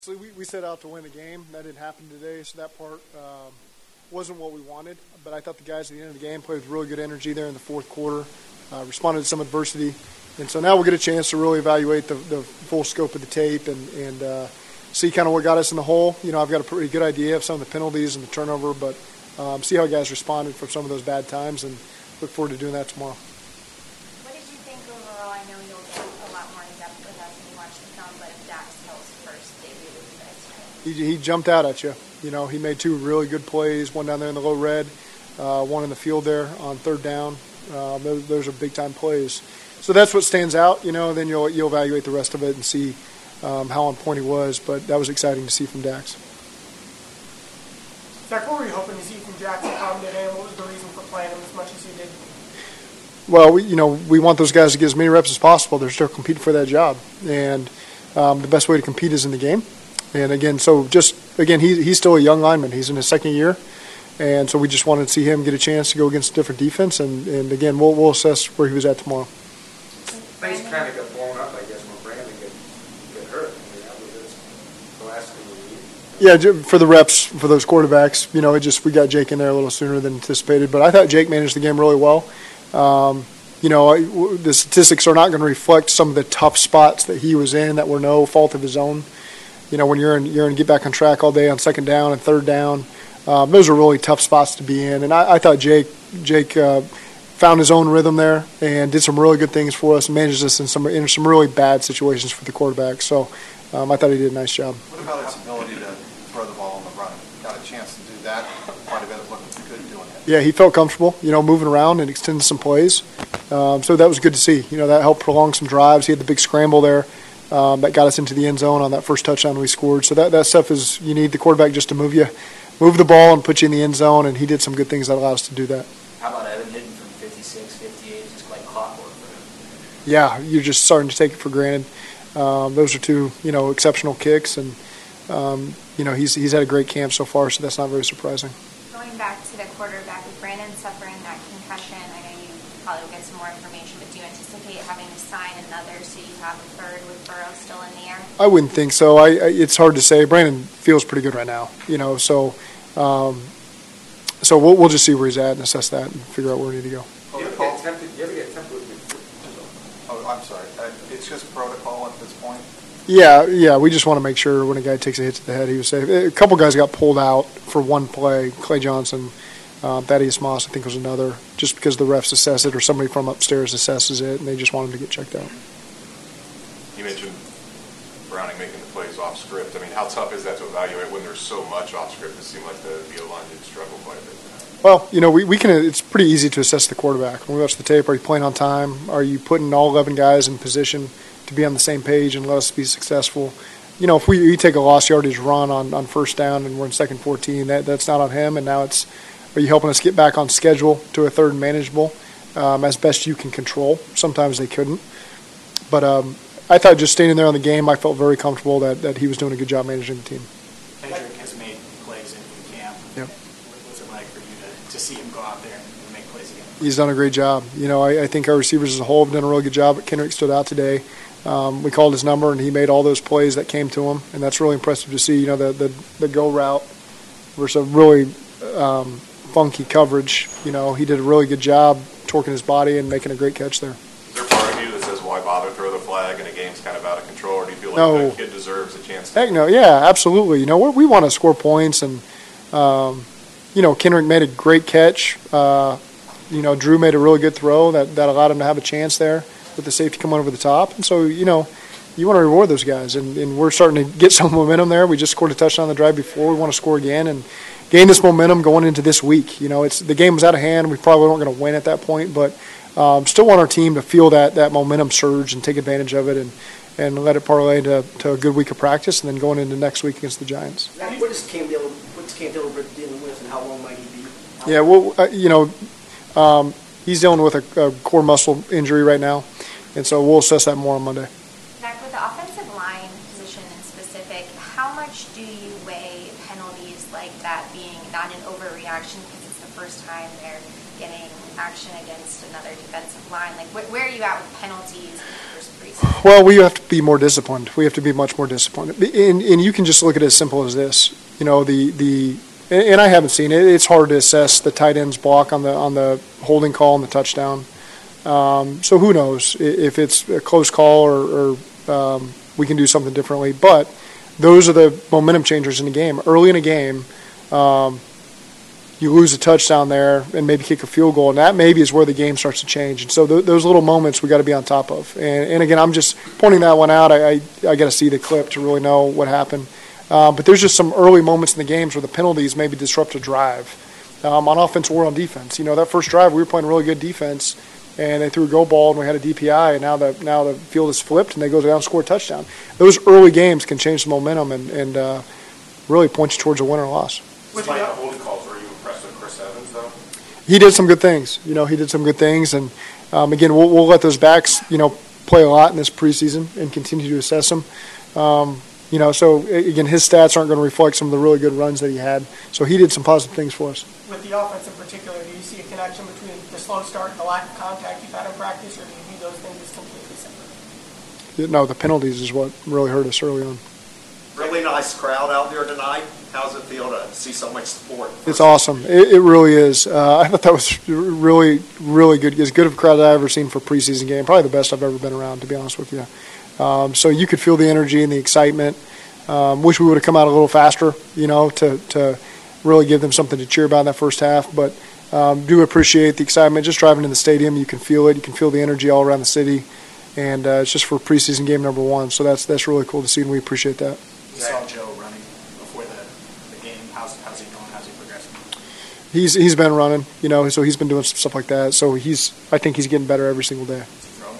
So we set out to win the game. That didn't happen today, so that part wasn't what we wanted. But I thought the guys at the end of the game played with really good energy there in the fourth quarter, responded to some adversity. And so now we'll get a chance to really evaluate the full scope of the tape and see kind of what got us in the hole. You know, I've got a pretty good idea of some of the penalties and the turnover, but see how guys responded from some of those bad times and look forward to doing that tomorrow. What did you think overall? I know you'll get a lot more in depth with us when you watch the film, but if Dax Hill's first debut with you guys today? He jumped out at you. You know, he made two really good plays, one down there in the low red, one in the field there on third down. Those are big-time plays. So that's what stands out, you know, and then you'll evaluate the rest of it and see how on point he was. But that was exciting to see from Dax. Zach, what were you hoping to see from Jackson Cobb today, and what was the reason for playing him as much as you did? Well, we want those guys to get as many reps as possible. They're still competing for that job. And the best way to compete is in the game. And, again, he's still a young lineman. He's in his second year. And so we just wanted to see him get a chance to go against a different defense. And again, we'll assess where he was at tomorrow. Things kind of got blown up, I guess, when Brandon get hurt. I mean, that was the last thing we needed. Yeah, for the reps, for those quarterbacks, you know, we got Jake in there a little sooner than anticipated. But I thought Jake managed the game really well. You know, the statistics are not going to reflect some of the tough spots that he was in that were no fault of his own. You know, when you're in get back on track all day on second down and third down, those are really tough spots to be in. And I thought Jake found his own rhythm there and did some really good things for us and managed us in some really bad situations for the quarterback. So I thought he did a nice job. What about his ability to throw the ball on the run? Got a chance to do that quite a bit. It looked good doing it. Yeah, he felt comfortable, you know, moving around and extending some plays. So that was good to see. You know, that helped prolong some drives. He had the big scramble there that got us into the end zone on that first touchdown we scored. So that stuff is, you need the quarterback just to move the ball and put you in the end zone, and he did some good things that allowed us to do that. How about Evan hitting from 56, 58, just like clockwork for him? Yeah, you're just starting to take it for granted. Those are two, you know, exceptional kicks, and you know, he's had a great camp so far, so that's not very surprising. Going back to the quarterback, with Brandon suffering that concussion, I know you probably will get some more information, but do you anticipate having to sign another so you have a third with Burrow still in the air? I wouldn't think so. It's hard to say. Brandon feels pretty good right now, you know, so we'll just see where he's at and assess that and figure out where we need to go. You ever get tempted with Oh, I'm sorry. It's just protocol at this point? Yeah, we just want to make sure when a guy takes a hit to the head, he was safe. A couple guys got pulled out for one play. Clay Johnson, Thaddeus Moss, I think was another, just because the refs assess it or somebody from upstairs assesses it, and they just want him to get checked out. You mentioned Browning making the plays off script. I mean, how tough is that to evaluate when there's so much off script? It seemed like the O-line did struggle quite a bit. Well, you know, we can. It's pretty easy to assess the quarterback. When we watch the tape, are you playing on time? Are you putting all 11 guys in position to be on the same page and let us be successful? You know, if we take a lost yardage run on first down and we're in second 14, that's not on him. And now it's, are you helping us get back on schedule to a third and manageable as best you can control? Sometimes they couldn't. But I thought just standing there on the game, I felt very comfortable that he was doing a good job managing the team. Hendrick has made plays in camp. Yep. What's it like for you to see him go out there and make plays again? He's done a great job. You know, I think our receivers as a whole have done a really good job. But Kendrick stood out today. We called his number, and he made all those plays that came to him, and that's really impressive to see. You know, the go route versus a really funky coverage. You know, he did a really good job torquing his body and making a great catch there. Is there part of you that says, why bother throw the flag and a game's kind of out of control, or do you feel like No. the kid deserves a chance to? Heck no, yeah, absolutely. You know, we want to score points, and, you know, Kendrick made a great catch. You know, Drew made a really good throw that allowed him to have a chance there with the safety coming over the top. And so, you know, you want to reward those guys. And we're starting to get some momentum there. We just scored a touchdown on the drive before. We want to score again and gain this momentum going into this week. You know, the game was out of hand. We probably weren't going to win at that point, but still want our team to feel that momentum surge and take advantage of it and let it parlay to a good week of practice and then going into next week against the Giants. What's Cam Dillon dealing with, and how long might he be? Yeah, well, you know, he's dealing with a core muscle injury right now, and so we'll assess that more on Monday. Zach, with the offensive line position in specific, how much do you weigh penalties like that being not an overreaction because it's the first time they're getting action against another defensive line. Like, where are you at with penalties in the first preseason? Well, we have to be more disciplined. We have to be much more disciplined. And you can just look at it as simple as this. You know, and I haven't seen it. It's hard to assess the tight end's block on the holding call and the touchdown. So who knows if it's a close call or we can do something differently. But those are the momentum changers in the game. Early in a game, you lose a touchdown there and maybe kick a field goal, and that maybe is where the game starts to change. And so those little moments we got to be on top of. And again, I'm just pointing that one out. I got to see the clip to really know what happened. But there's just some early moments in the games where the penalties maybe disrupt a drive on offense or on defense. You know, that first drive we were playing really good defense, and they threw a go ball and we had a DPI, and now the field is flipped and they go down and score a touchdown. Those early games can change the momentum and really point you towards a win or loss. Despite the holding calls, were you impressed with Chris Evans, though? He did some good things. You know, he did some good things, and again, we'll let those backs, you know, play a lot in this preseason and continue to assess them. You know, so again, his stats aren't going to reflect some of the really good runs that he had. So he did some positive things for us. With the offense in particular, do you see a connection between the slow start and the lack of contact you've had in practice, or do you view those things as completely separate? No, the penalties is what really hurt us early on. Really nice crowd out there tonight. How's it feel to see so much support? It's awesome. It really is. I thought that was really, really good. As good of a crowd as I've ever seen for a preseason game. Probably the best I've ever been around, to be honest with you. So you could feel the energy and the excitement. Wish we would have come out a little faster, you know, to really give them something to cheer about in that first half. But do appreciate the excitement. Just driving in the stadium, you can feel it. You can feel the energy all around the city. And it's just for preseason game number 1. So that's really cool to see, and we appreciate that. We saw Joe running before the game. How's he going? How's he progressing? He's been running, you know, so he's been doing some stuff like that. So I think he's getting better every single day.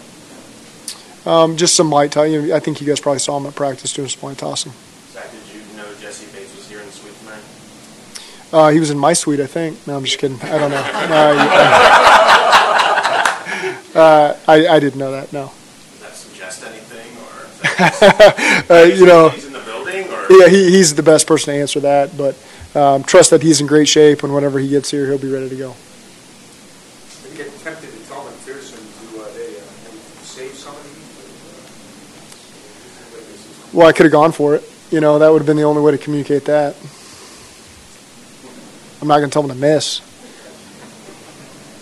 Just some light tossing. I think you guys probably saw him at practice doing some light tossing. Zach, did you know Jesse Bates was here in the suite tonight? He was in my suite, I think. No, I'm just kidding. I don't know. I didn't know that. No. Does that suggest anything, or you know? He's in the building, or yeah, he's the best person to answer that. But trust that he's in great shape, and whenever he gets here, he'll be ready to go. Did you get tempted to tell McPherson to save some of these? Well, I could have gone for it. You know, that would have been the only way to communicate that. I'm not going to tell him to miss.